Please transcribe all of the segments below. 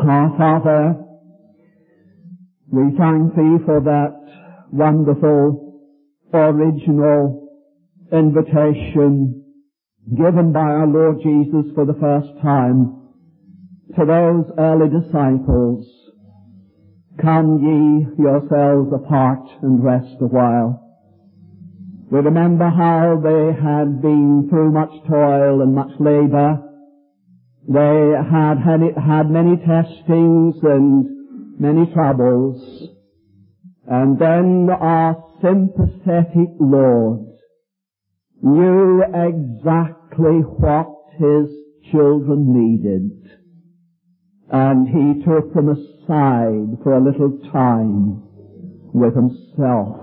Our Father, we thank Thee for that wonderful, original invitation given by our Lord Jesus for the first time to those early disciples. Come ye yourselves apart and rest a while. We remember how they had been through much toil and much labor. They had many testings and many troubles. And then our sympathetic Lord knew exactly what His children needed. And He took them aside for a little time with Himself.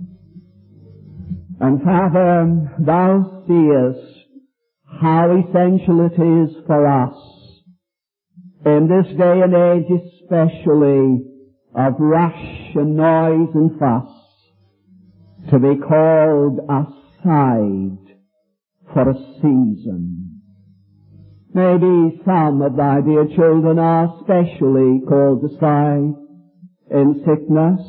And Father, Thou seest how essential it is for us, in this day and age especially, of rush and noise and fuss, to be called aside for a season. Maybe some of Thy dear children are specially called aside in sickness,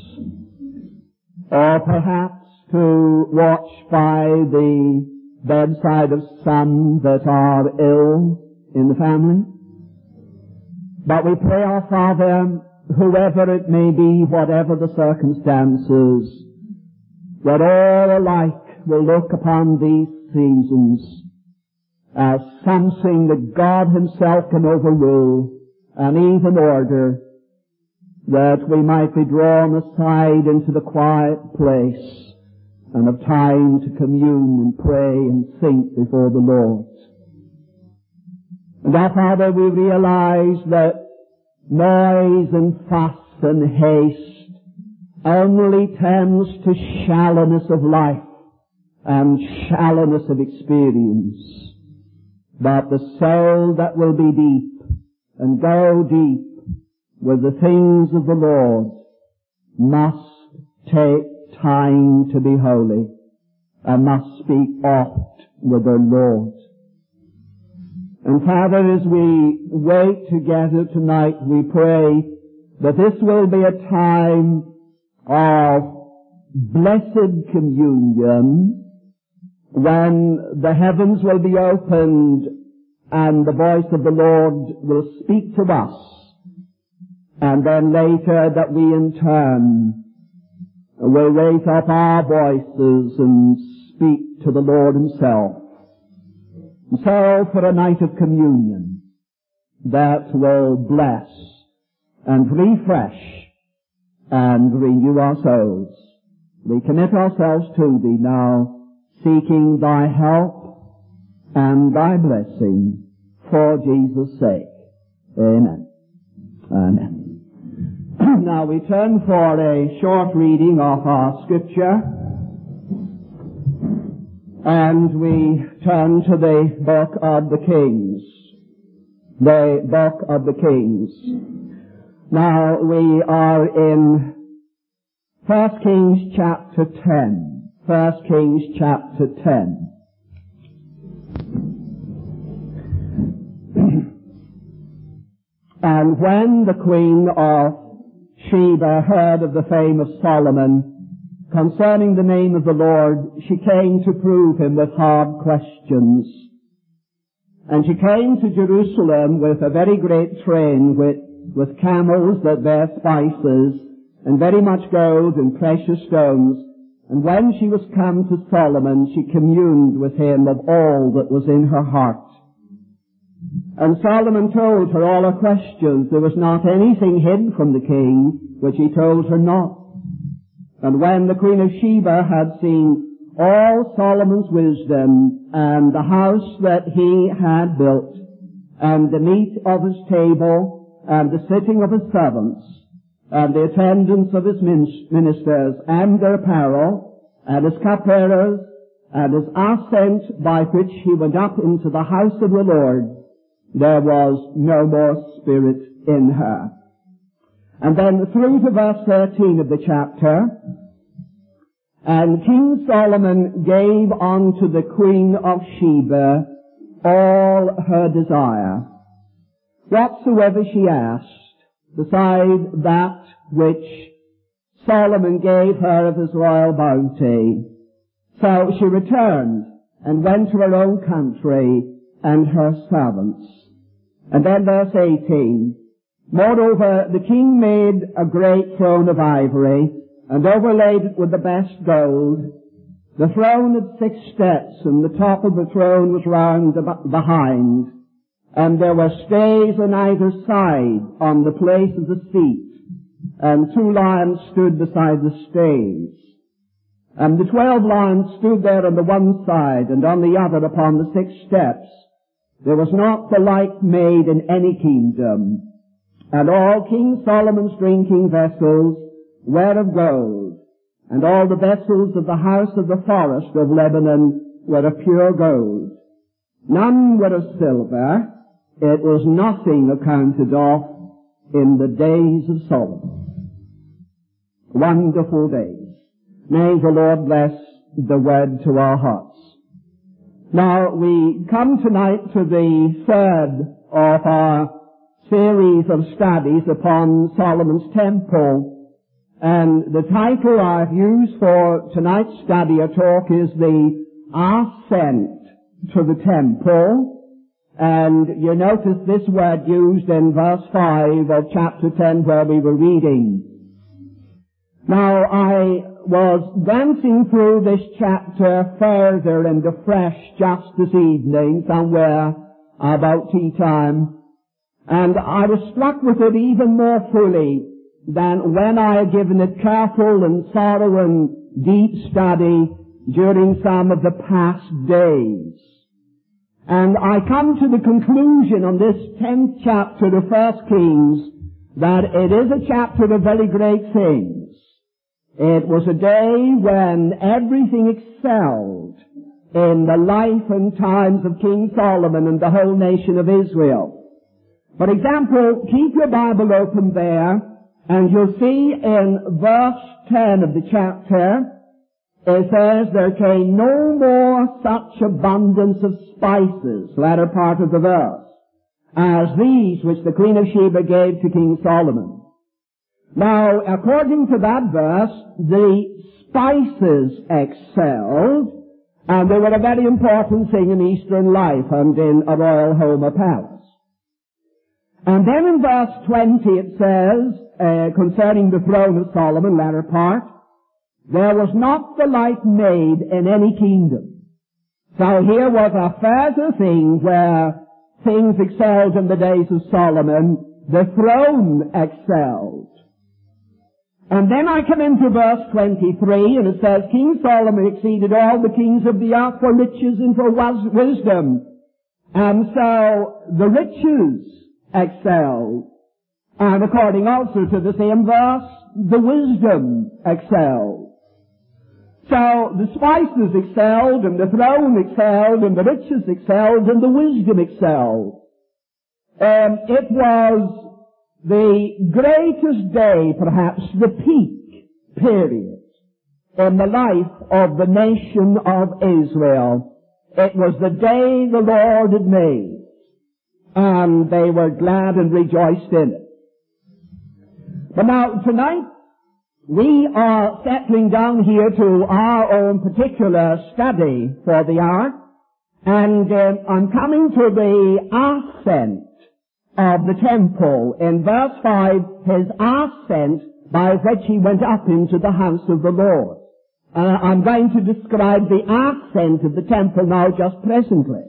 or perhaps to watch by the bedside of some that are ill in the family. But we pray, our Father, whoever it may be, whatever the circumstances, that all alike will look upon these seasons as something that God Himself can overrule and even order, that we might be drawn aside into the quiet place and have time to commune and pray and think before the Lord. And our Father, we realize that noise and fuss and haste only tends to shallowness of life and shallowness of experience. But the soul that will be deep and go deep with the things of the Lord must take time to be holy and must speak oft with their Lord. And Father, as we wait together tonight, we pray that this will be a time of blessed communion, when the heavens will be opened and the voice of the Lord will speak to us, and then later that we in turn will raise up our voices and speak to the Lord Himself. So for a night of communion that will bless and refresh and renew our souls, we commit ourselves to Thee now, seeking Thy help and Thy blessing for Jesus' sake. Amen. Amen. Now we turn for a short reading of our Scripture, and we turn to the Book of the Kings. The Book of the Kings. Now we are in 1 Kings chapter 10. 1 Kings chapter 10. And when the queen of Sheba heard of the fame of Solomon concerning the name of the Lord, she came to prove him with hard questions. And she came to Jerusalem with a very great train, with camels that bear spices, and very much gold and precious stones. And when she was come to Solomon, she communed with him of all that was in her heart. And Solomon told her all her questions. There was not anything hid from the king which he told her not. And when the queen of Sheba had seen all Solomon's wisdom, and the house that he had built, and the meat of his table, and the sitting of his servants, and the attendance of his ministers, and their apparel, and his cupbearers, and his ascent by which he went up into the house of the Lord, there was no more spirit in her. And then through to verse 13 of the chapter, and King Solomon gave unto the queen of Sheba all her desire, whatsoever she asked, beside that which Solomon gave her of his royal bounty. So she returned and went to her own country and her servants. And then verse 18, moreover, the king made a great throne of ivory, and overlaid it with the best gold. The throne had 6 steps, and the top of the throne was round behind, and there were stays on either side on the place of the seat, and 2 lions stood beside the stays. And the 12 lions stood there on the one side, and on the other upon the 6 steps. There was not the like made in any kingdom. And all King Solomon's drinking vessels were of gold, and all the vessels of the house of the forest of Lebanon were of pure gold. None were of silver. It was nothing accounted of in the days of Solomon. Wonderful days. May the Lord bless the word to our hearts. Now, we come tonight to the third of our series of studies upon Solomon's temple. And the title I've used for tonight's study or talk is the Ascent to the Temple. And you notice this word used in verse 5 of chapter 10 where we were reading. Now, I was glancing through this chapter further and afresh just this evening, somewhere about tea time, and I was struck with it even more fully than when I had given it careful and thorough and deep study during some of the past days. And I come to the conclusion on this 10th chapter of 1 Kings that it is a chapter of very great things. It was a day when everything excelled in the life and times of King Solomon and the whole nation of Israel. For example, keep your Bible open there, and you'll see in verse 10 of the chapter, it says, there came no more such abundance of spices, latter part of the verse, as these which the Queen of Sheba gave to King Solomon. Now, according to that verse, the spices excelled, and they were a very important thing in Eastern life and in a royal home or palace. And then in verse 20 it says, concerning the throne of Solomon, latter part, there was not the like made in any kingdom. So here was a further thing where things excelled in the days of Solomon. The throne excelled. And then I come into verse 23, and it says, King Solomon exceeded all the kings of the earth for riches and for wisdom. And so the riches excelled. And according also to the same verse, the wisdom excelled. So the spices excelled, and the throne excelled, and the riches excelled, and the wisdom excelled. It was the greatest day, perhaps the peak period in the life of the nation of Israel. It was the day the Lord had made, and they were glad and rejoiced in it. But now, tonight, we are settling down here to our own particular study for the hour, and I'm coming to the ascent of the temple. In verse 5, his ascent by which he went up into the house of the Lord. I'm going to describe the ascent of the temple now just presently.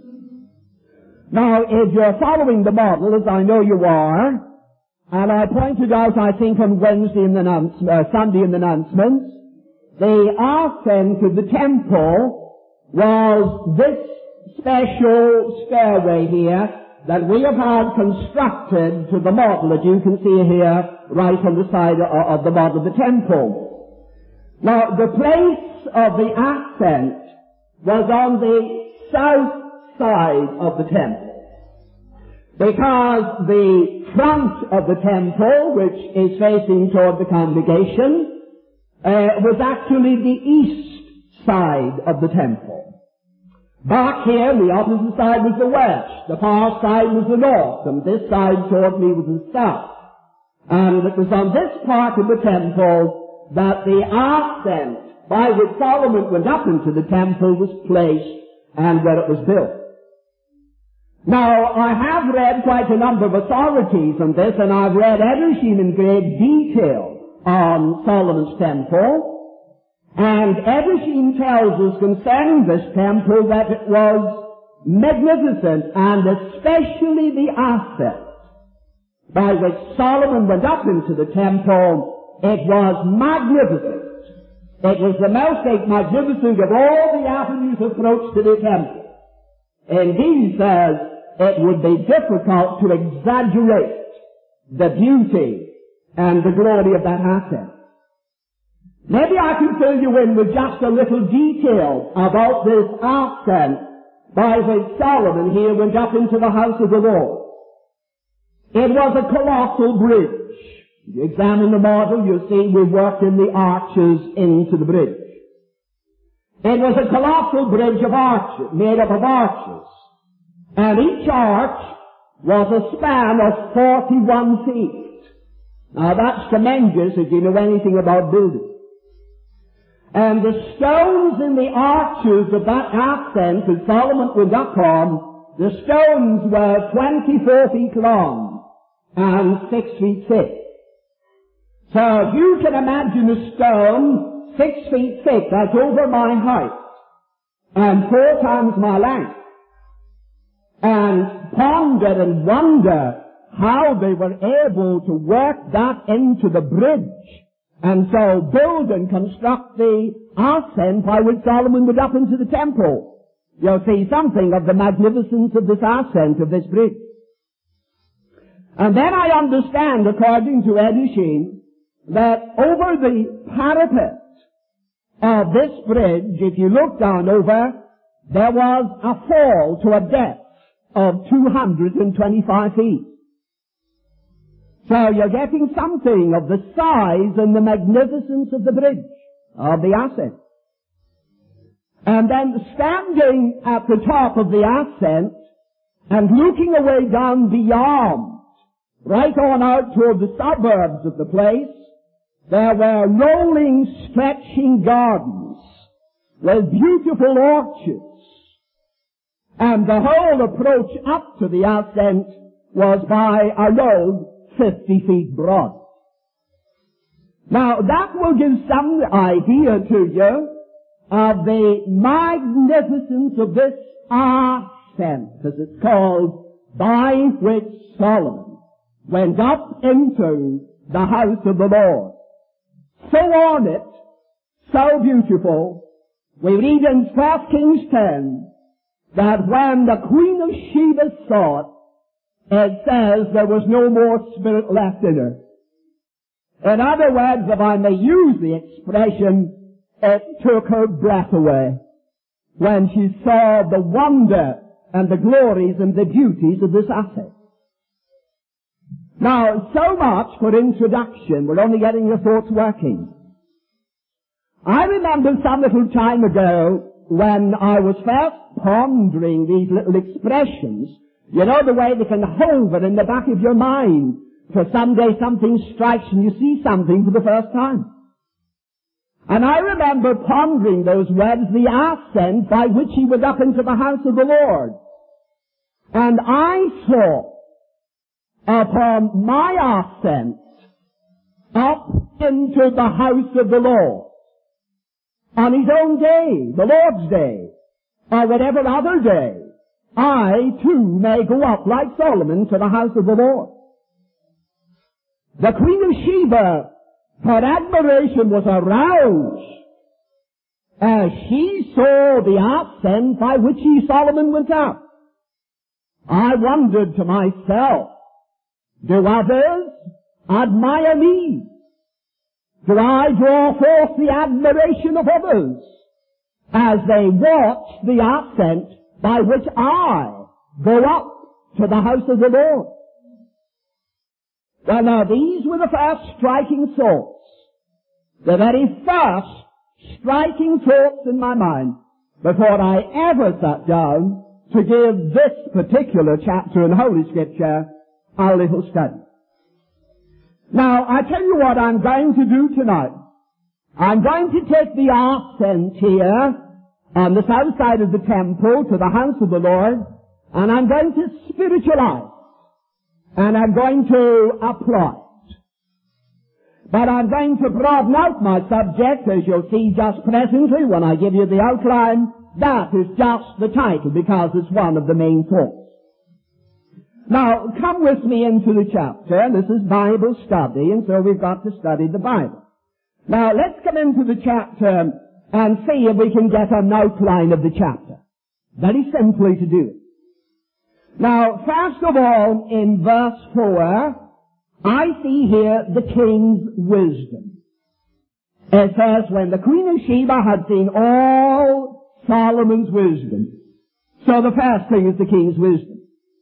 Now, if you're following the model, as I know you are, and I pointed out, I think, on Sunday in the announcements, the ascent of the temple was this special stairway here that we have had constructed to the model that you can see here right on the side of the model of the temple. Now, the place of the ascent was on the south side of the temple, because the front of the temple, which is facing toward the congregation, was actually the east side of the temple. Back here, the opposite side was the west, the far side was the north, and this side toward me was the south. And it was on this part of the temple that the ascent by which Solomon went up into the temple was placed and where it was built. Now, I have read quite a number of authorities on this, and I've read Edersheim in great detail on Solomon's temple. And Edersheim tells us concerning this temple that it was magnificent, and especially the ascent by which Solomon went up into the temple, it was magnificent. It was the most magnificent of all the avenues of approach to the temple. And he says it would be difficult to exaggerate the beauty and the glory of that ascent. Maybe I can fill you in with just a little detail about this ascent by which Solomon here went up into the house of the Lord. It was a colossal bridge. If you examine the model, you'll see we worked in the arches into the bridge. It was a colossal bridge of arches, made up of arches. And each arch was a span of 41 feet. Now that's tremendous if you know anything about building. And the stones in the arches of that ascent that Solomon went up on, the stones were 24 feet long and 6 feet thick. So if you can imagine a stone 6 feet thick, that's over my height, and 4 times my length, and ponder and wonder how they were able to work that into the bridge, and so build and construct the ascent by which Solomon went up into the temple. You'll see something of the magnificence of this ascent of this bridge. And then I understand, according to Edersheim, that over the parapet of this bridge, if you look down over, there was a fall to a depth of 225 feet. So you're getting something of the size and the magnificence of the bridge, of the ascent. And then standing at the top of the ascent and looking away down beyond, right on out toward the suburbs of the place, there were rolling, stretching gardens with beautiful orchards. And the whole approach up to the ascent was by a road 50 feet broad. Now, that will give some idea to you of the magnificence of this ascent, as it's called, by which Solomon went up into the house of the Lord. So on it, so beautiful, we read in 1 Kings 10 that when the Queen of Sheba saw it, it says there was no more spirit left in her. In other words, if I may use the expression, it took her breath away when she saw the wonder and the glories and the beauties of this asset. Now, so much for introduction. We're only getting your thoughts working. I remember some little time ago when I was first pondering these little expressions. You know the way they can hover in the back of your mind for someday something strikes and you see something for the first time. And I remember pondering those words, the ascent by which he went up into the house of the Lord. And I saw upon my ascent up into the house of the Lord on his own day, the Lord's day, or whatever other day, I too may go up like Solomon to the house of the Lord. The Queen of Sheba, her admiration was aroused as she saw the ascent by which Solomon went up. I wondered to myself, do others admire me? Do I draw forth the admiration of others as they watch the ascent by which I go up to the house of the Lord? Well, now, these were the first striking thoughts. The very first striking thoughts in my mind before I ever sat down to give this particular chapter in Holy Scripture a little study. Now, I tell you what I'm going to do tonight. I'm going to take the ascent here on the south side of the temple to the house of the Lord, and I'm going to spiritualize, and I'm going to apply it. But I'm going to broaden out my subject, as you'll see just presently when I give you the outline. That is just the title, because it's one of the main thoughts. Now, come with me into the chapter. This is Bible study, and so we've got to study the Bible. Now, let's come into the chapter and see if we can get an outline of the chapter. Very simply to do it. Now, first of all, in verse 4, I see here the king's wisdom. It says, when the Queen of Sheba had seen all Solomon's wisdom. So the first thing is the king's wisdom.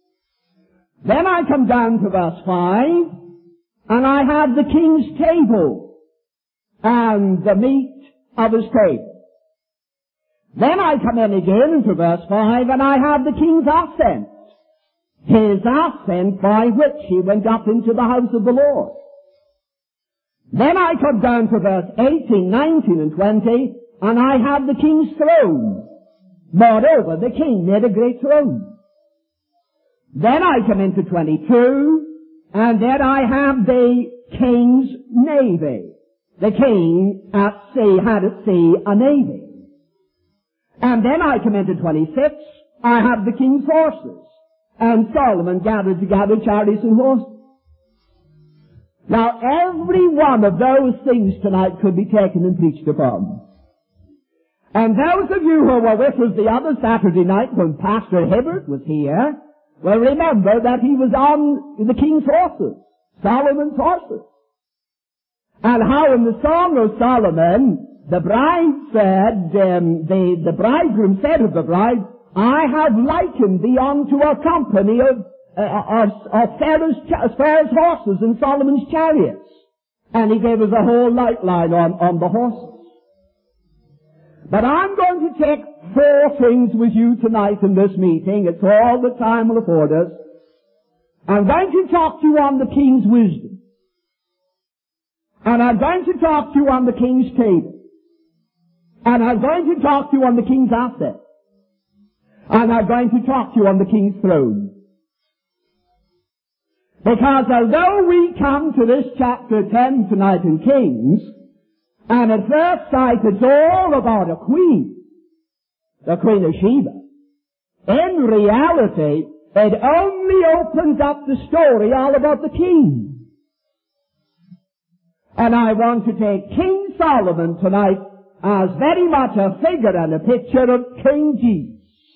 Then I come down to verse 5, and I have the king's table and the meat of his table. Then I come in again into verse 5, and I have the king's ascent, his ascent by which he went up into the house of the Lord. Then I come down to verse 18, 19, and 20, and I have the king's throne. Moreover, the king made a great throne. Then I come into 22, and then I have the king's navy. The king at sea had at sea a navy. And then I come into 26, I have the king's horses. And Solomon gathered together chariots and horses. Now, every one of those things tonight could be taken and preached upon. And those of you who were with us the other Saturday night when Pastor Hibbert was here will remember that he was on the king's horses, Solomon's horses. And how in the Song of Solomon, the bride said, the bridegroom said of the bride, I have likened thee unto a company of Pharaoh's horses and Solomon's chariots. And he gave us a whole outline on the horses. But I'm going to take 4 things with you tonight in this meeting. It's all the time will afford us. I'm going to talk to you on the king's wisdom. And I'm going to talk to you on the king's table. And I'm going to talk to you on the king's asset. And I'm going to talk to you on the king's throne. Because although we come to this chapter 10 tonight in Kings, and at first sight it's all about a queen, the Queen of Sheba, in reality it only opens up the story all about the king. And I want to take King Solomon tonight as very much a figure and a picture of King Jesus.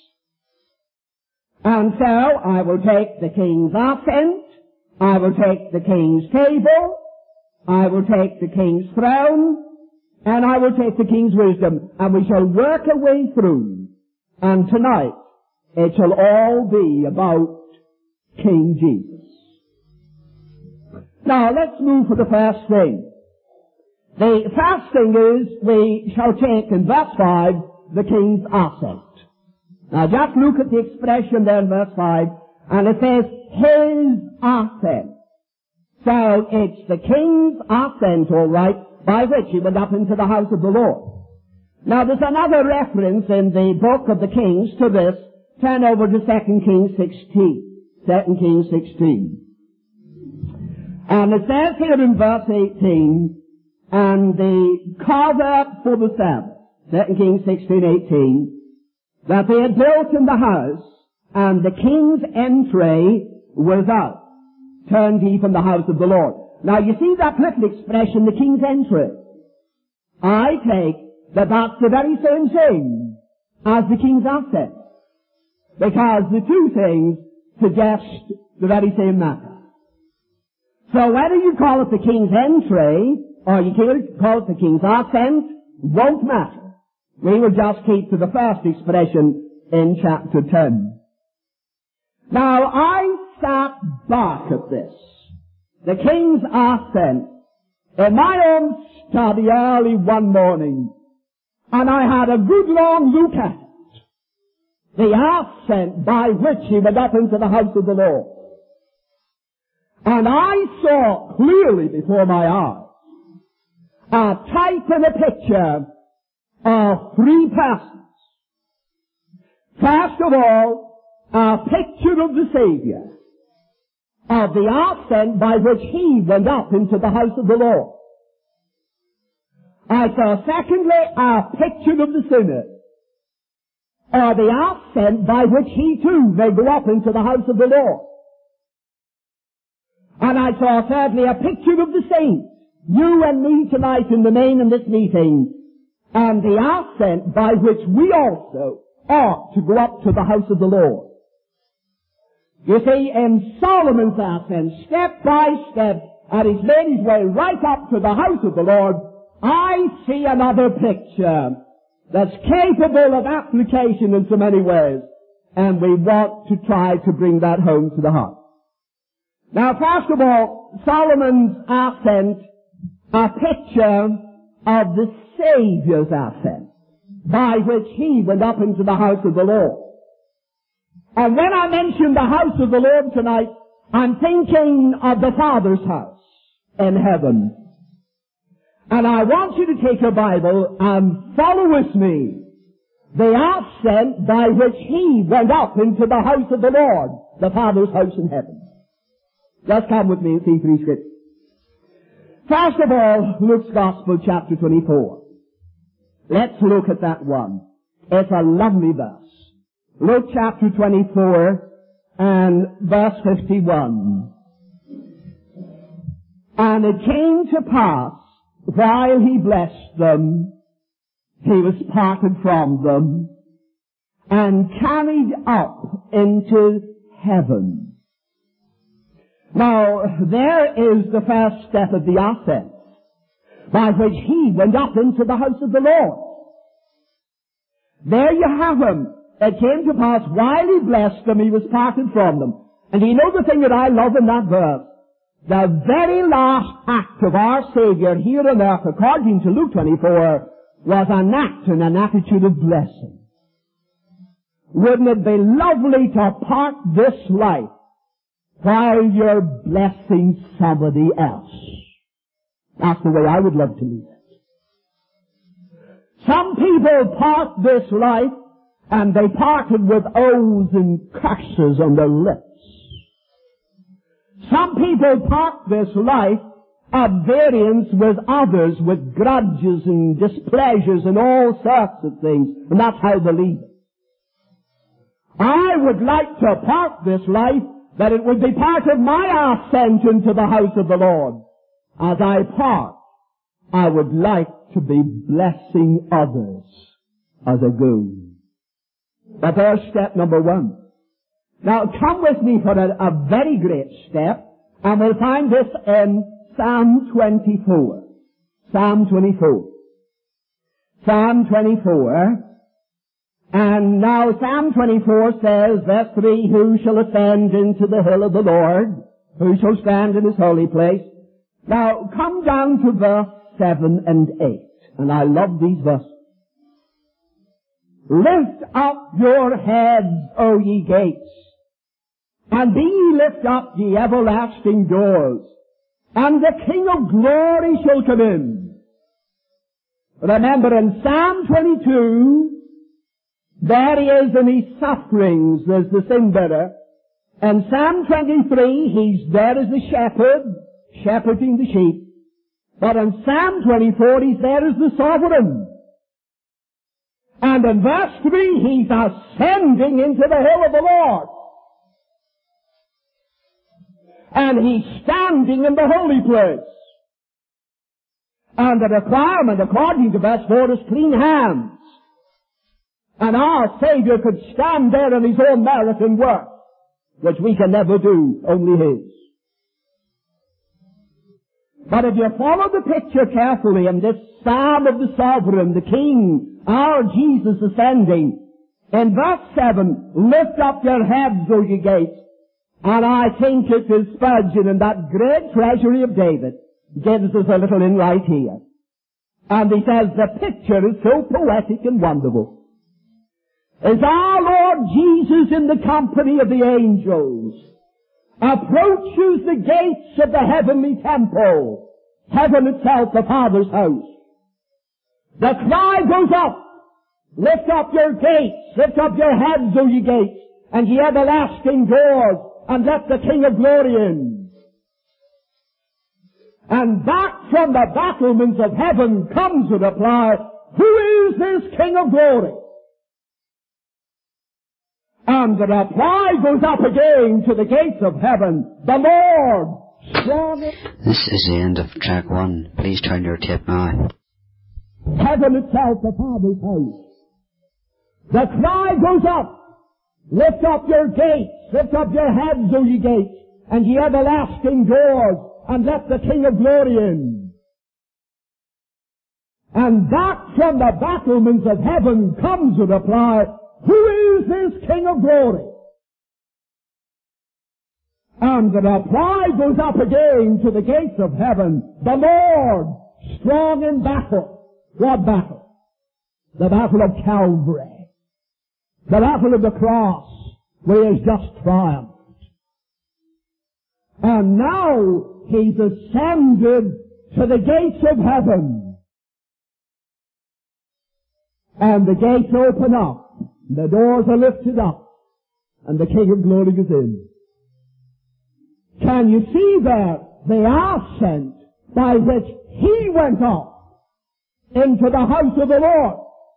And so I will take the king's ascent, I will take the king's table, I will take the king's throne, and I will take the king's wisdom, and we shall work our way through. And tonight, it shall all be about King Jesus. Now, let's move for the first thing. The first thing is, we shall take in verse 5, the king's ascent. Now, just look at the expression there in verse 5, and it says, his ascent. So, it's the king's ascent, all right, by which he went up into the house of the Lord. Now, there's another reference in the book of the Kings to this. Turn over to 2 Kings 16. 2 Kings 16. And it says here in verse 18, and the cover for the Sabbath, 2 Kings 16:18, that they had built in the house, and the king's entry without. Turned ye from the house of the Lord. Now you see that little expression, the king's entry. I take that that's the very same thing as the king's ascent. Because the two things suggest the very same matter. So whether you call it the king's entry, or you call it the king's ascent, won't matter. We will just keep to the first expression in chapter 10. Now I sat back at this. The king's ascent, in my own study early one morning, and I had a good long look at it. the ascent by which he went up into the house of the Lord. And I saw clearly before my eyes a type and a picture of three persons. First of all, a picture of the Savior, of the ascent by which he went up into the house of the Lord. I saw secondly a picture of the sinner, or the ascent by which he too may go up into the house of the Lord. And I saw thirdly a picture of the saints, you and me tonight in the main in this meeting, and the ascent by which we also ought to go up to the house of the Lord. You see, in Solomon's ascent, step by step, and he's made his way right up to the house of the Lord, I see another picture that's capable of application in so many ways, and we want to try to bring that home to the heart. Now, first of all, Solomon's ascent, a picture of the Savior's ascent, by which he went up into the house of the Lord. And when I mention the house of the Lord tonight, I'm thinking of the Father's house in heaven. And I want you to take your Bible and follow with me the ascent by which he went up into the house of the Lord, the Father's house in heaven. Just come with me and see three scriptures. First of all, Luke's Gospel, chapter 24. Let's look at that one. It's a lovely verse. Luke chapter 24 and verse 51. And it came to pass, while he blessed them, he was parted from them and carried up into heaven. Now, there is the first step of the ascent, by which he went up into the house of the Lord. There you have him. It came to pass, while he blessed them, he was parted from them. And you know the thing that I love in that verse? The very last act of our Savior here on earth, according to Luke 24, was an act and an attitude of blessing. Wouldn't it be lovely to part this life while you're blessing somebody else? That's the way I would love to live it. Some people part this life and they parted with oaths and curses on their lips. Some people part this life at variance with others, with grudges and displeasures and all sorts of things, and that's how they leave it. I would like to part this life that it would be part of my ascent into the house of the Lord. As I part, I would like to be blessing others as I go. But there's step number one. Now come with me for a very great step, and we'll find this in Psalm 24. Psalm 24. Psalm 24. And now Psalm 24 says, verse 3, who shall ascend into the hill of the Lord? Who shall stand in his holy place? Now come down to verse 7 and 8. And I love these verses. Lift up your heads, O ye gates, and be ye lift up, ye everlasting doors, and the King of glory shall come in. Remember, in Psalm 22, there he is in his sufferings as the sin-bearer. In Psalm 23, he's there as the shepherd, shepherding the sheep. But in Psalm 24, he's there as the sovereign. And in verse 3, he's ascending into the hill of the Lord. And he's standing in the holy place. And the requirement, according to verse 4, is clean hands. And our Savior could stand there in his own merit and work, which we can never do, only his. But if you follow the picture carefully in this Psalm of the Sovereign, the King, our Jesus ascending, in verse 7, lift up your heads, O ye gates. And I think it is Spurgeon in that great treasury of David gives us a little insight here. And he says the picture is so poetic and wonderful. Is our Lord Jesus in the company of the angels approaches the gates of the heavenly temple, heaven itself, the Father's house, the cry goes up, lift up your gates, lift up your heads, O ye gates, and ye everlasting doors, and let the King of glory in. And back from the battlements of heaven comes the reply, who is this King of glory? And the reply goes up again to the gates of heaven, the Lord, strong. This is the end of track 1. Please turn your tape now. Heaven itself, the Father's house. The cry goes up, lift up your gates, lift up your heads, O ye gates, and ye everlasting doors, and let the King of glory in. And back from the battlements of heaven comes the reply, who is this King of glory? And the reply goes up again to the gates of heaven, the Lord, strong in battle. What battle? The battle of Calvary. The battle of the cross, where he has just triumphed. And now he's ascended to the gates of heaven. And the gates open up, the doors are lifted up, and the King of glory is in. Can you see there the ascent by which he went up into the house of the Lord?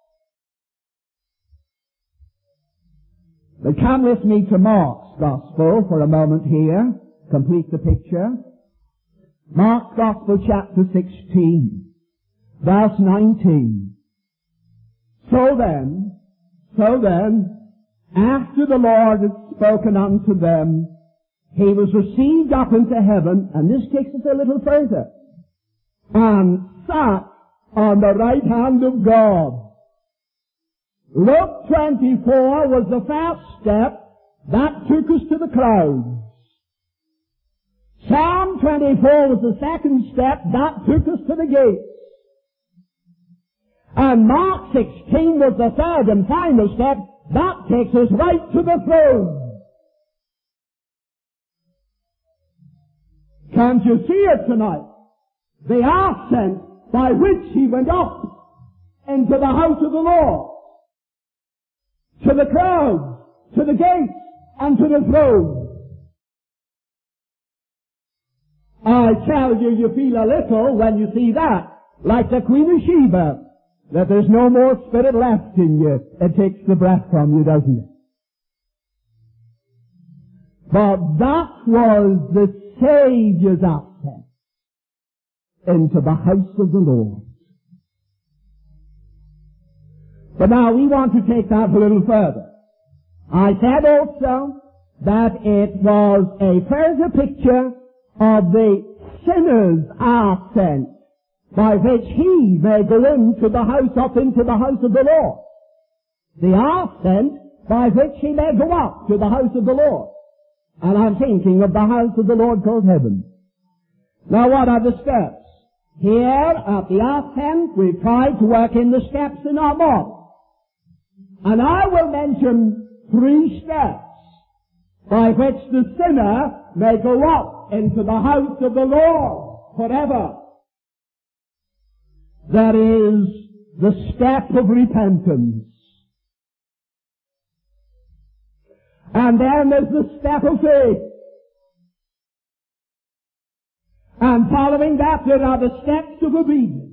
But come with me to Mark's Gospel for a moment here, complete the picture. Mark's Gospel chapter 16, verse 19. So then, after the Lord had spoken unto them, he was received up into heaven, and this takes us a little further, and sat on the right hand of God. Luke 24 was the first step that took us to the crowds. Psalm 24 was the second step that took us to the gates. And Mark 16 was the third and final step that takes us right to the throne. Can't you see it tonight? The ascent by which he went up into the house of the Lord, to the crowds, to the gates, and to the throne. I tell you, you feel a little when you see that, like the Queen of Sheba, that there's no more spirit left in you. It takes the breath from you, doesn't it? But that was the Saviour's ascent into the house of the Lord. But now we want to take that a little further. I said also that it was a further picture of the sinner's ascent by which he may go into the house, up into the house of the Lord. The ascent by which he may go up to the house of the Lord. And I'm thinking of the house of the Lord called heaven. Now what are the steps? Here at the ascent we've tried to work in the steps in our model. And I will mention 3 steps by which the sinner may go up into the house of the Lord forever. There is the step of repentance. And then there's the step of faith. And following that there are the steps of obedience.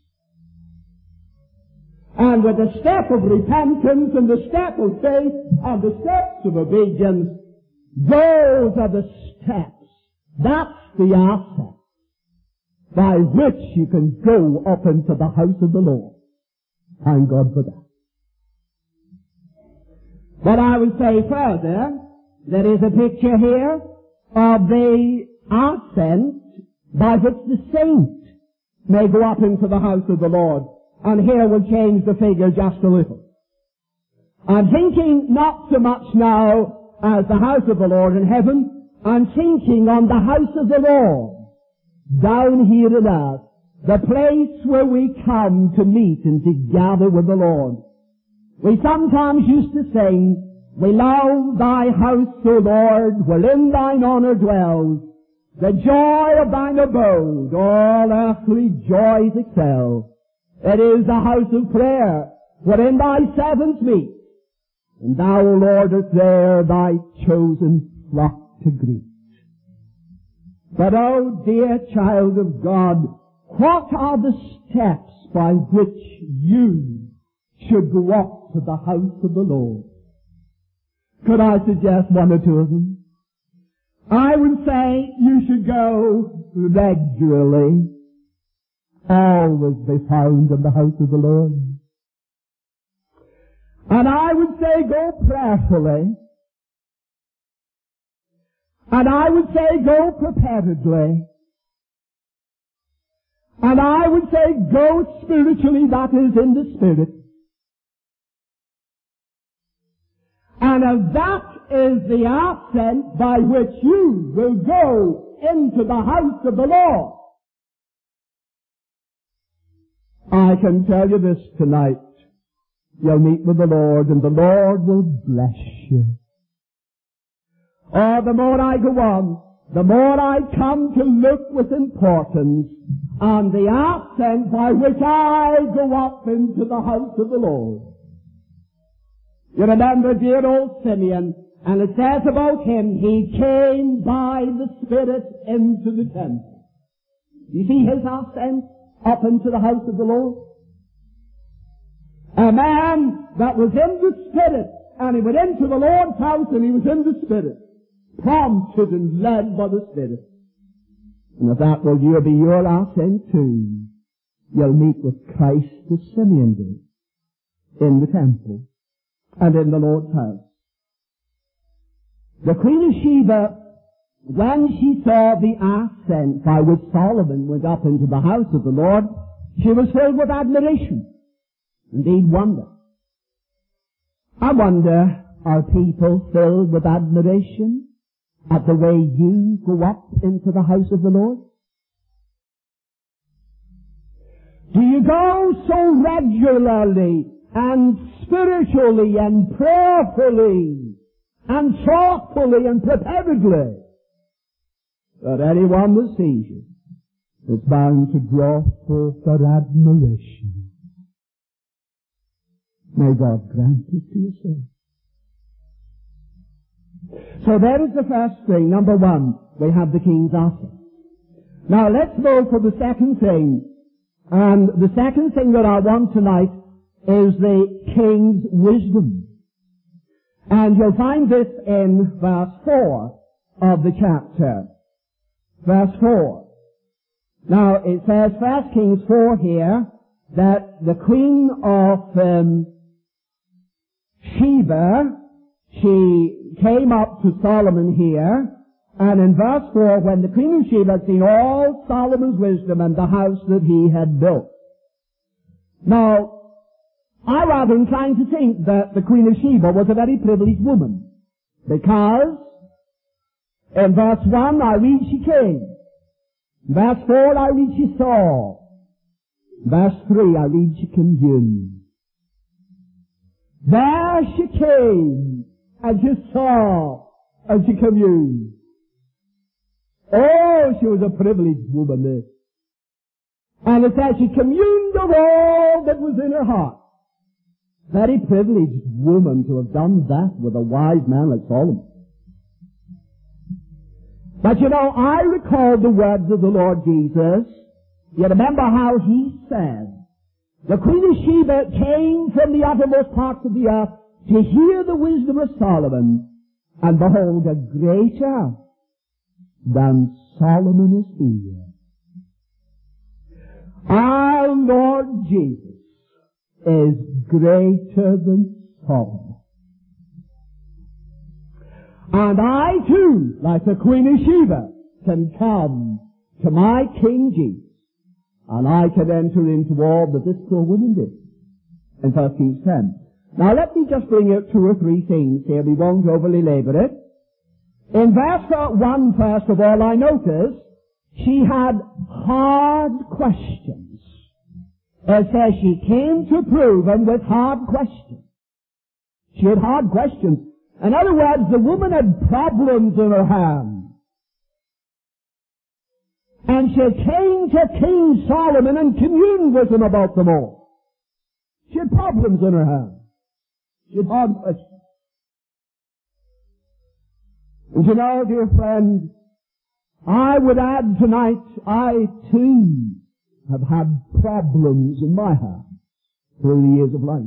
And with the step of repentance and the step of faith and the steps of obedience, those are the steps. That's the ascent by which you can go up into the house of the Lord. Thank God for that. But I would say further, there is a picture here of the ascent by which the saint may go up into the house of the Lord. And here we'll change the figure just a little. I'm thinking not so much now as the house of the Lord in heaven. I'm thinking on the house of the Lord down here on earth, the place where we come to meet and to gather with the Lord. We sometimes used to sing, We love thy house, O Lord, wherein thine honour dwells. The joy of thine abode, all earthly joys excel. It is the house of prayer, wherein thy servants meet. And thou, O Lord, art there thy chosen flock to greet. But, O dear child of God, what are the steps by which you should go up to the house of the Lord? Could I suggest one or two of them? I would say you should go regularly. Always be found in the house of the Lord. And I would say go prayerfully. And I would say go preparedly. And I would say go spiritually, that is, in the Spirit. And if that is the accent by which you will go into the house of the Lord, I can tell you this tonight. You'll meet with the Lord, and the Lord will bless you. Oh, the more I go on, the more I come to look with importance on the accent by which I go up into the house of the Lord. You remember dear old Simeon, and it says about him, he came by the Spirit into the temple. You see his ascent up into the house of the Lord? A man that was in the Spirit, and he went into the Lord's house and he was in the Spirit, prompted and led by the Spirit. And if that will be your ascent too, you'll meet with Christ as Simeon did, in the temple and in the Lord's house. The Queen of Sheba, when she saw the ascent by which Solomon went up into the house of the Lord, she was filled with admiration. Indeed, wonder. I wonder, are people filled with admiration at the way you go up into the house of the Lord? Do you go so regularly and spiritually and prayerfully and thoughtfully and preparedly that anyone that sees you is bound to draw forth their admiration? May God grant it to you, sir. So that is the first thing. Number one, we have the king's asset. Now let's go for the second thing. And the second thing that I want tonight is the king's wisdom. And you'll find this in verse 4 of the chapter. Verse 4. Now it says, 1 Kings 4 here, that the queen of Sheba, she came up to Solomon here, and in verse 4, when the queen of Sheba had seen all Solomon's wisdom and the house that he had built. Now, I rather incline to think that the queen of Sheba was a very privileged woman, because in verse 1 I read she came. In verse 4 I read she saw. In verse 3 I read she communed. There she came, and she saw, and she communed. Oh, she was a privileged woman, this. And it says she communed of all that was in her heart. Very privileged woman to have done that with a wise man like Solomon. But you know, I recall the words of the Lord Jesus. You remember how he said, the queen of Sheba came from the uttermost parts of the earth to hear the wisdom of Solomon, and behold, a greater than Solomon is here. Our Lord Jesus is greater than Solomon. And I too, like the queen of Sheba, can come to my King Jesus, and I can enter into all that this poor woman did in 1 Kings 10. Now let me just bring out 2 or 3 things here. We won't overly labor it. In verse 1, first of all, I notice she had hard questions. It says she came to prove him with hard questions. She had hard questions. In other words, the woman had problems in her hand. And she came to King Solomon and communed with him about them all. She had problems in her hand. She had hard questions. And you know, dear friend, I would add tonight, I too have had problems in my hand through the years of life.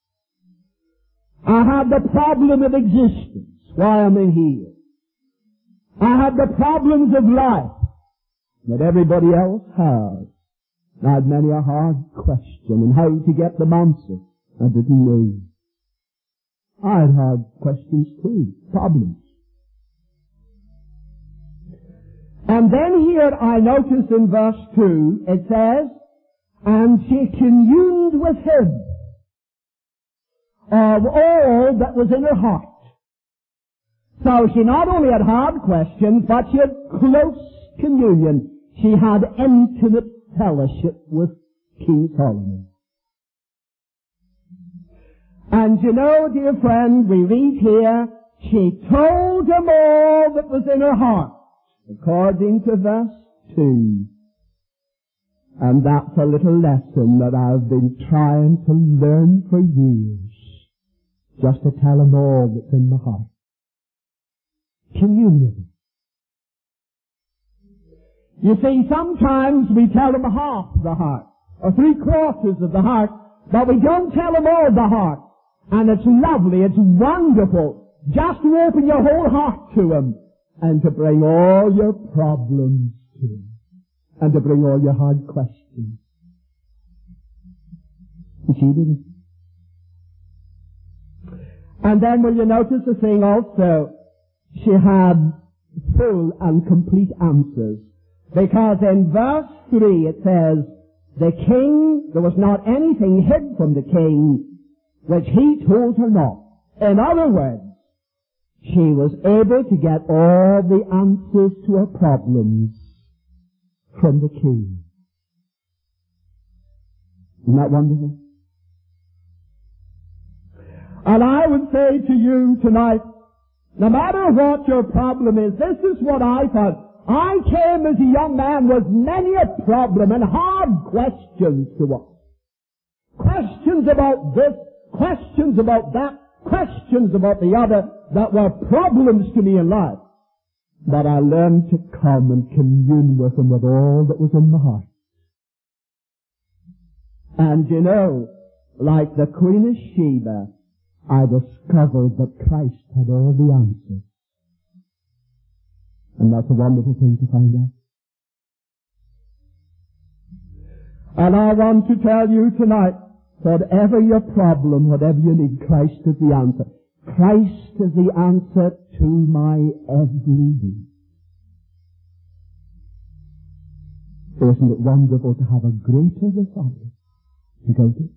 I have the problem of existence, why am I here? I have the problems of life that everybody else has. I had many a hard question and how to get them answered. I didn't know. I had hard questions too, problems. And then here I notice in verse 2, it says, and she communed with him of all that was in her heart. So she not only had hard questions, but she had close communion. She had intimate fellowship with King Solomon. And you know, dear friend, we read here, she told him all that was in her heart, according to verse 2. And that's a little lesson that I've been trying to learn for years. Just to tell him all that's in my heart. Communion. You see, sometimes we tell him half the heart, or 3/4 of the heart, but we don't tell him all the heart. And it's lovely, it's wonderful, just to open your whole heart to him, and to bring all your problems to him, and to bring all your hard questions. And she did it. And then will you notice the thing also? She had full and complete answers. Because in verse 3 it says, the king, there was not anything hid from the king, which he told her not. In other words, she was able to get all the answers to her problems from the king. Isn't that wonderful? And I would say to you tonight, no matter what your problem is, this is what I found. I came as a young man with many a problem and hard questions to us. Questions about this, questions about that, questions about the other that were problems to me in life. But I learned to come and commune with him with all that was in my heart. And you know, like the Queen of Sheba, I discovered that Christ had all the answers. And that's a wonderful thing to find out. And I want to tell you tonight, whatever your problem, whatever you need, Christ is the answer. Christ is the answer to my every need. Isn't it wonderful to have a greater authority to go to?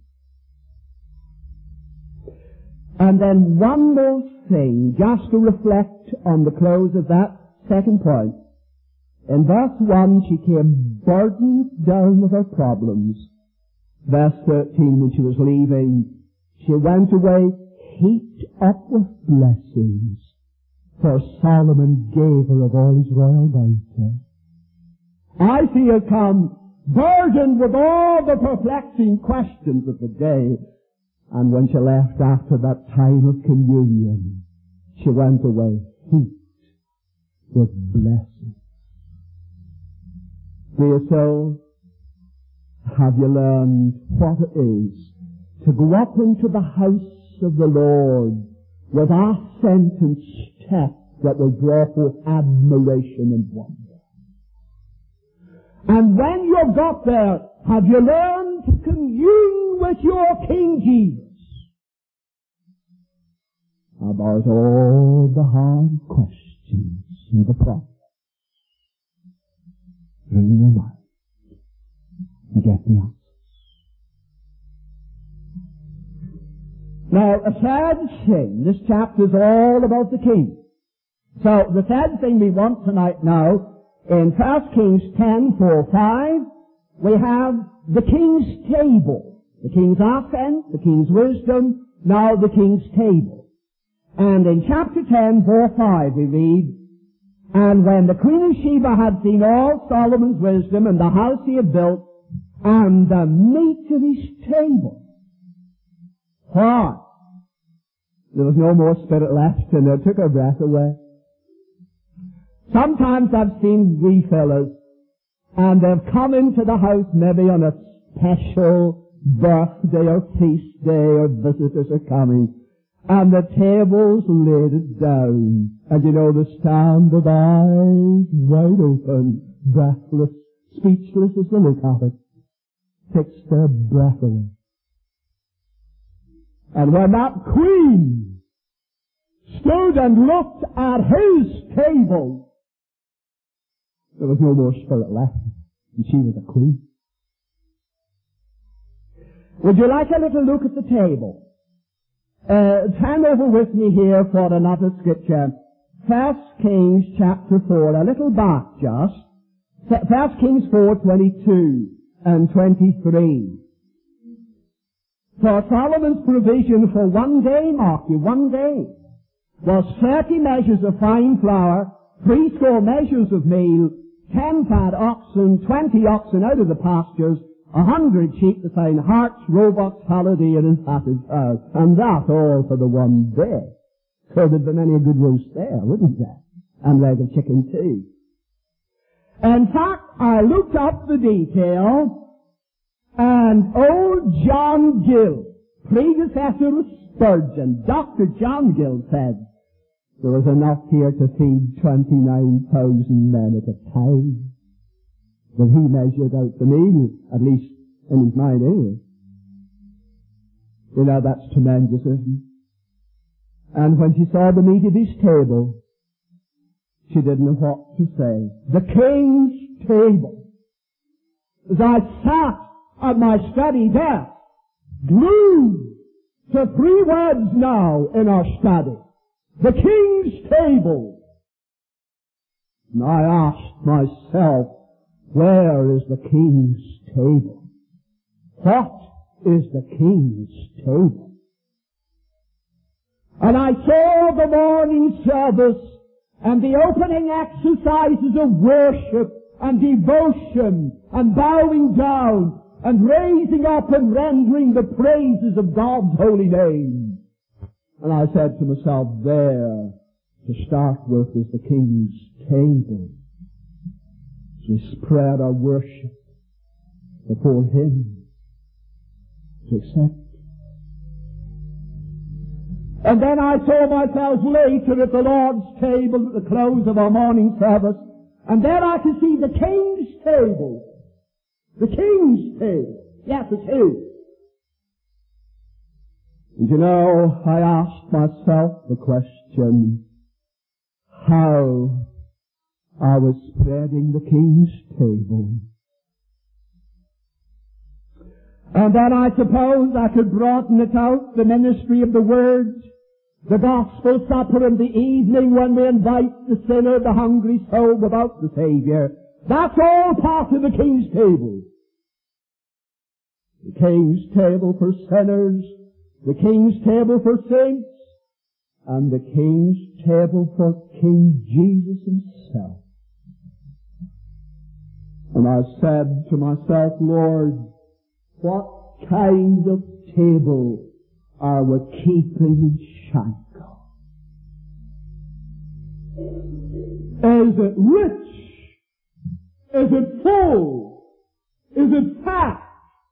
And then one more thing, just to reflect on the close of that second point. In verse 1, she came burdened down with her problems. Verse 13, when she was leaving, she went away heaped up with blessings, for Solomon gave her of all his royal bounty. I see her come burdened with all the perplexing questions of the day. And when she left after that time of communion, she went away heaped with blessings. Dear soul, have you learned what it is to go up into the house of the Lord with assent and step that will draw forth admiration and wonder? And when you've got there, have you learned to commune with your King Jesus about all the hard questions and the problems in your life? You get the answers. Now, a sad thing, this chapter is all about the king. So, the sad thing we want tonight now, in 1 Kings 10:4-5, we have the king's table. The king's ascent, the king's wisdom, now the king's table. And in chapter 10, verse 5, we read, "And when the Queen of Sheba had seen all Solomon's wisdom and the house he had built, and the meat of his table," why? There was no more spirit left, and it took her breath away. Sometimes I've seen wee fellas, and they've come into the house maybe on a special birthday or feast day or visitors are coming, and the table's laid it down, and you know they stand with eyes wide open, breathless, speechless as they look at it, takes their breath away. And when that queen stood and looked at his table, there was no more spirit left, and she was a queen. Would you like a little look at the table? Turn over with me here for another scripture. 1 Kings chapter 4, a little back just. 1 Kings 4:22 and 23. For Solomon's provision for one day, mark you, one day, was 30 measures of fine flour, 80 measures of meal, 10 fat oxen, 20 oxen out of the pastures, 100 sheep, the fine harts, roebucks, Chaldean, and fatted cows. And that all for the one day. So there'd been many a good roast there, wouldn't there? And leg of chicken too. In fact, I looked up the detail, and old John Gill, predecessor of Spurgeon, Dr. John Gill said, there was enough here to feed 29,000 men at a time. But he measured out the meal, at least in his mind anyway. You know, that's tremendous, isn't it? And when she saw the meat of his table, she didn't know what to say. The king's table. As I sat at my study desk, glued to 3 words now in our study. The king's table. And I asked myself, where is the king's table? What is the king's table? And I saw the morning service and the opening exercises of worship and devotion and bowing down and raising up and rendering the praises of God's holy name. And I said to myself, there, to start with, is the king's table. To spread our worship before Him, to accept. And then I saw myself later at the Lord's table at the close of our morning service, and there I could see the king's table. The king's table. Yes, it's His. And you know, I asked myself the question, how I was spreading the king's table. And then I suppose I could broaden it out, the ministry of the Word, the gospel supper in the evening when we invite the sinner, the hungry soul without the Savior. That's all part of the king's table. The king's table for sinners, the king's table for saints, and the king's table for King Jesus Himself. And I said to myself, Lord, what kind of table are we keeping in Shankill? Is it rich? Is it full? Is it fat?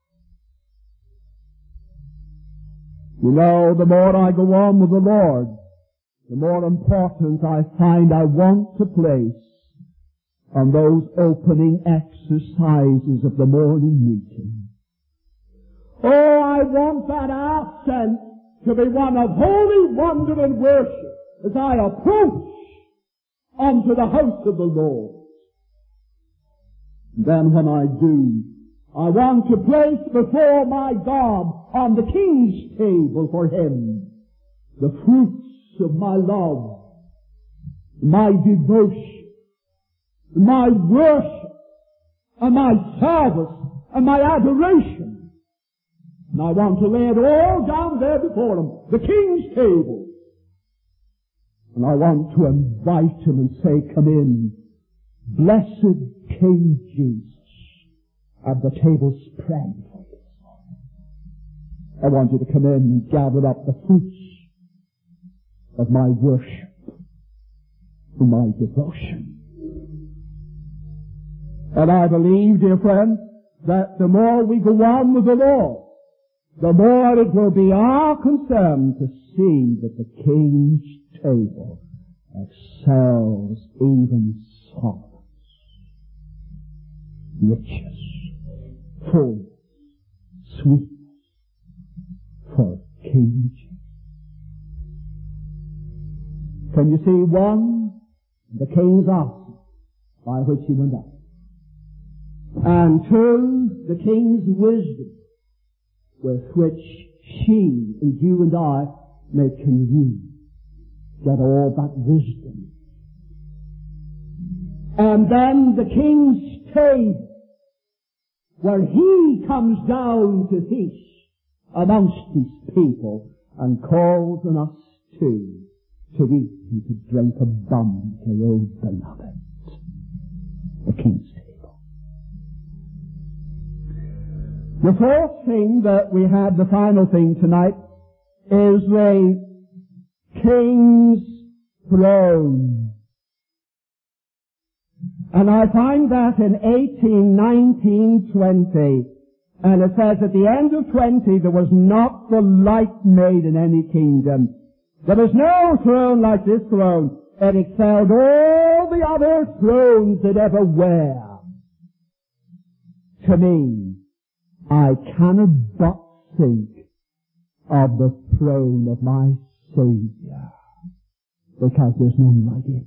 You know, the more I go on with the Lord, the more importance I find I want to place on those opening exercises of the morning meeting. Oh, I want that ascent to be one of holy wonder and worship as I approach unto the house of the Lord. Then when I do, I want to place before my God on the king's table for Him the fruits of my love, my devotion, my worship, and my service, and my adoration. And I want to lay it all down there before Him, the king's table. And I want to invite him and say, come in, blessed King Jesus, at the table spread for you. I want you to come in and gather up the fruits of my worship, my devotion. And I believe, dear friend, that the more we go on with the Lord, the more it will be our concern to see that the King's table excels even solace, riches, fullness, sweetness for King Jesus. Can you see one? The King's arsenal by which he went up. And two, the King's wisdom with which she and you and I may commune. Get all that wisdom. And then the King's table, where he comes down to feast amongst his people and calls on us too to eat and to drink abundantly, O beloved. The King's table. The fourth thing that we had, the final thing tonight, is the King's throne. And I find that in 18, 19, 20, and it says at the end of 20, there was not the like made in any kingdom. There was no throne like this throne. It excelled all the other thrones that ever were. To me, I cannot but think of the throne of my Savior, because there's none like it.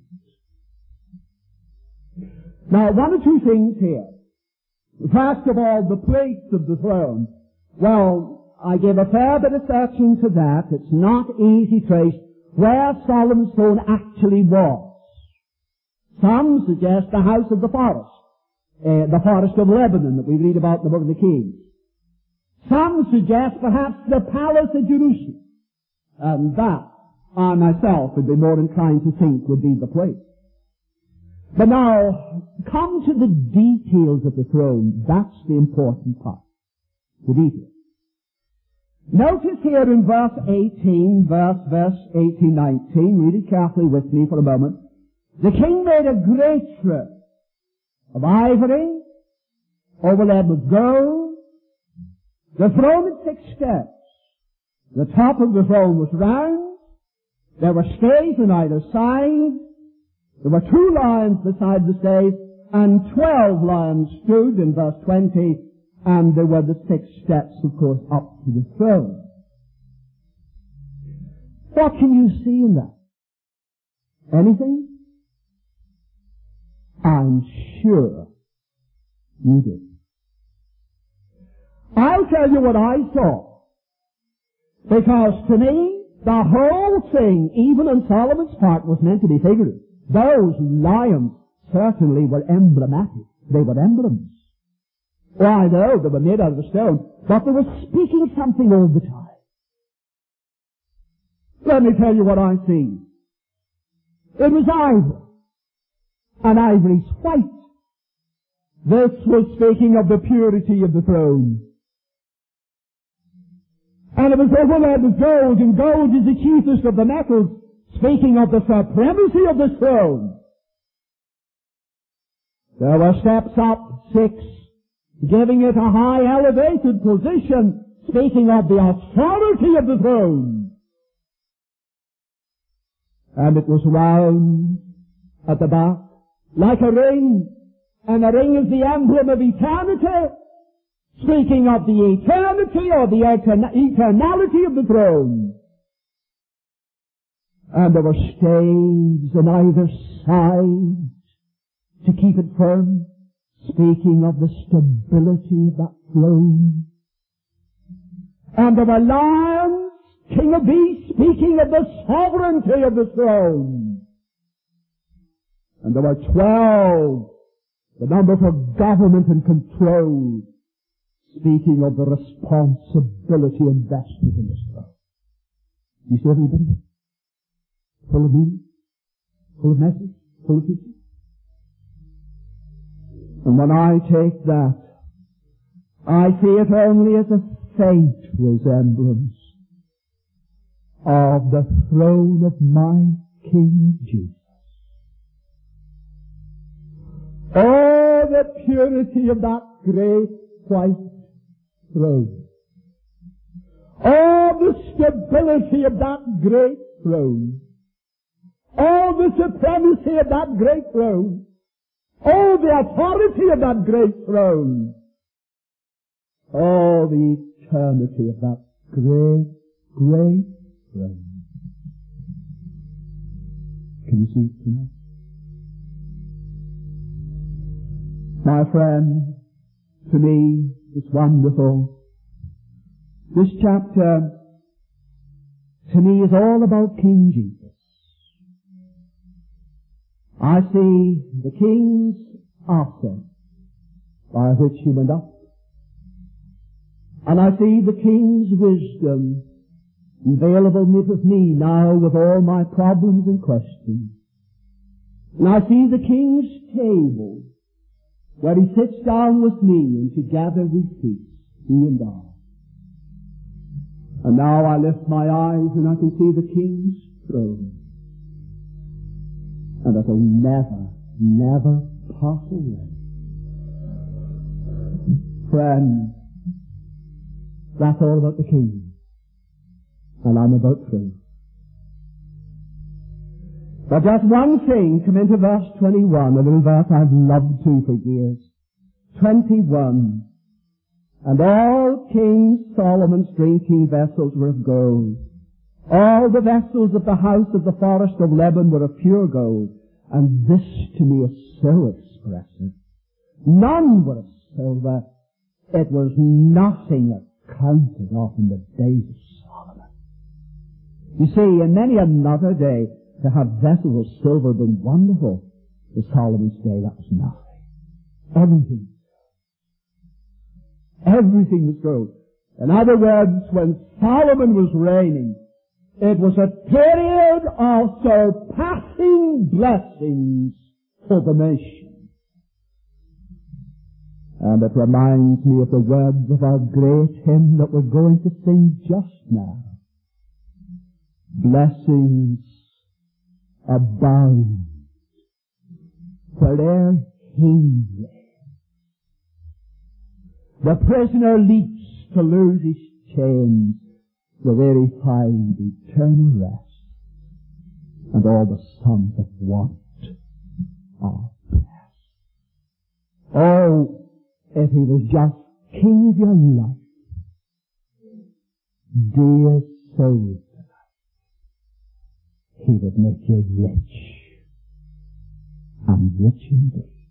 Now, one or two things here. First of all, the place of the throne. Well, I gave a fair bit of searching to that. It's not easy to trace where Solomon's throne actually was. Some suggest the house of the forest of Lebanon that we read about in the book of the Kings. Some suggest perhaps the palace of Jerusalem. And that, I myself would be more inclined to think would be the place. But now, come to the details of the throne. That's the important part. The details. Notice here in verse 18, verse 18, 19, read it carefully with me for a moment. The king made a great throne of ivory, overlaid with gold. The throne had 6 steps. The top of the throne was round. There were stays on either side. There were 2 lions beside the stays, and 12 lions stood in verse 20, and there were the 6 steps, of course, up to the throne. What can you see in that? Anything? I'm sure you do. I'll tell you what I saw. Because to me, the whole thing, even on Solomon's part, was meant to be figurative. Those lions certainly were emblematic. They were emblems. Oh, I know they were made out of stone, but they were speaking something all the time. Let me tell you what I see. It was ivory. And ivory's white. This was speaking of the purity of the throne. And it was overlaid with gold, and gold is the chiefest of the metals, speaking of the supremacy of the throne. There were steps up, 6, giving it a high elevated position, speaking of the authority of the throne. And it was round at the back, like a ring, and a ring is the emblem of eternity, speaking of the eternity or the eternality of the throne. And there were staves on either side to keep it firm, speaking of the stability of that throne. And there were lions, king of beasts, speaking of the sovereignty of the throne. And there were 12, the number for government and control, speaking of the responsibility invested in this throne. You see every bit of it? Full of meaning? full of message, full of teaching. And when I take that, I see it only as a faint resemblance of the throne of my King Jesus. Oh, the purity of that great white throne. Oh, the stability of that great throne. Oh, the supremacy of that great throne. Oh, the authority of that great throne. Oh, the eternity of that great, great throne. Can you see it tonight? My friend, to me, it's wonderful. This chapter, to me, is all about King Jesus. I see the King's ascent by which he went up. And I see the King's wisdom available with me now with all my problems and questions. And I see the King's table where he sits down with me and together we feast, he and I. And now I lift my eyes and I can see the King's throne. And it will never, never pass away. Friend, that's all about the King. And I'm about truth. But just one thing, come into verse 21, a little verse I've loved to for years. 21. And all King Solomon's drinking vessels were of gold. All the vessels of the house of the forest of Lebanon were of pure gold. And this to me is so expressive. None were of silver. It was nothing accounted of in the days of Solomon. You see, in many another day, to have vessels of silver been wonderful. In Solomon's day, that was nothing. Everything was gold. In other words, when Solomon was reigning, it was a period of surpassing blessings for the nation. And it reminds me of the words of our great hymn that we're going to sing just now. Blessings abound where'er he reigns. The prisoner leaps to lose his chains, the very find eternal rest, and all the sons of want are blessed. Oh, if he was just king of your life, dear soul, he would make you rich, and rich indeed.